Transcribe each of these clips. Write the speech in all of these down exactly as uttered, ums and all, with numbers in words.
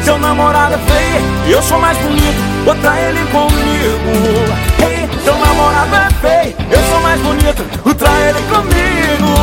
seu namorado é feio e eu sou mais bonito, bota ele comigo. Ei, seu namorado é feio, eu sou mais bonito, bota ele comigo.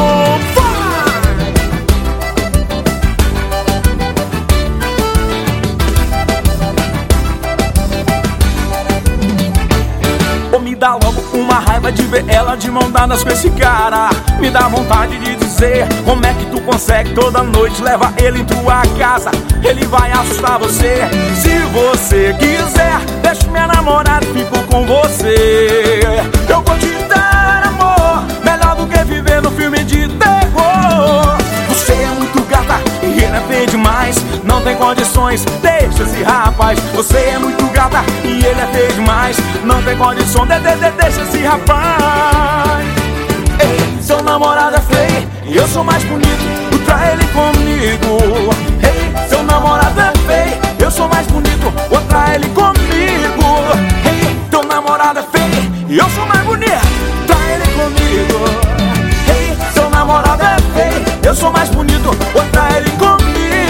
Me dá logo uma raiva de ver ela de mão dadas com esse cara. Me dá vontade de dizer como é que tu consegue toda noite levar ele em tua casa. Ele vai assustar você. Se você quiser, deixa minha namorada e fico com você. Eu vou te dar amor, melhor do que viver no filme de terror. Você é muito gata e ele é feio demais, não tem condições, deixa esse rapaz. Você é muito gata e ele é feio demais, não tem condições, de, de, de, deixa esse rapaz. Ei, seu namorado é feio e eu sou mais bonito, traz ele comigo. Ei, seu namorado é feio, eu sou mais bonito, traz ele comigo. Ei, teu namorado é feio e eu sou mais bonito, traz ele comigo. Ei, seu namorado é feio, eu sou mais bonito, traz ele comigo.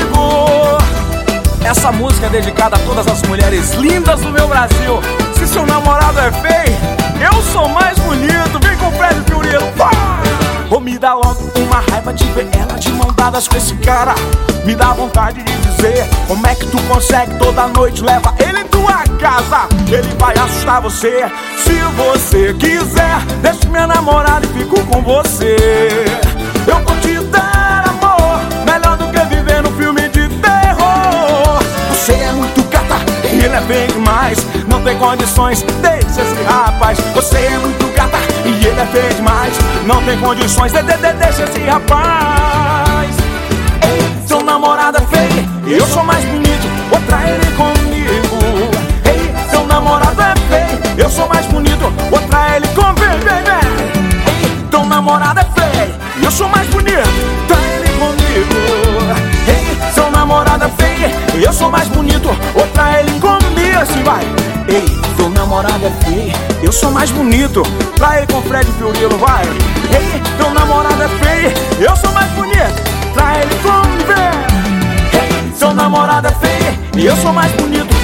Essa música é dedicada a todas as mulheres lindas do meu Brasil. Se seu namorado é feio, eu sou mais bonito. Vem com o Fred Fiorilo. Ou me dá logo uma raiva de ver ela de mão dadas com esse cara. Me dá vontade de dizer como é que tu consegue toda noite leva ele em tua casa. Ele vai assustar você. Se você quiser, deixa minha namorada e fico com você. Eu vou te dar amor, melhor do que viver no filme de terror. Você é muito gata e ele é feio demais, não tem condições, deixa esse rapaz. Você é muito gata e ele é feio demais, não tem condições, de, de, de, deixa esse rapaz. Ei, seu namorado é feio e eu sou mais bonito, outra ele comigo. Ei, seu namorado é feio, eu sou mais bonito, outra ele comigo. Ei, teu namorado é feio e eu sou mais bonito, tá ele comigo. Ei, seu namorado é feio e eu sou mais bonito, outra ele comigo. Assim vai. Ei, teu namorado é feio, eu sou mais bonito, pra ele com Fred Fiorilo, vai. Ei, teu namorado é feio, eu sou mais bonito, pra ele comigo. Ei, seu namorado é feio e eu sou mais bonito,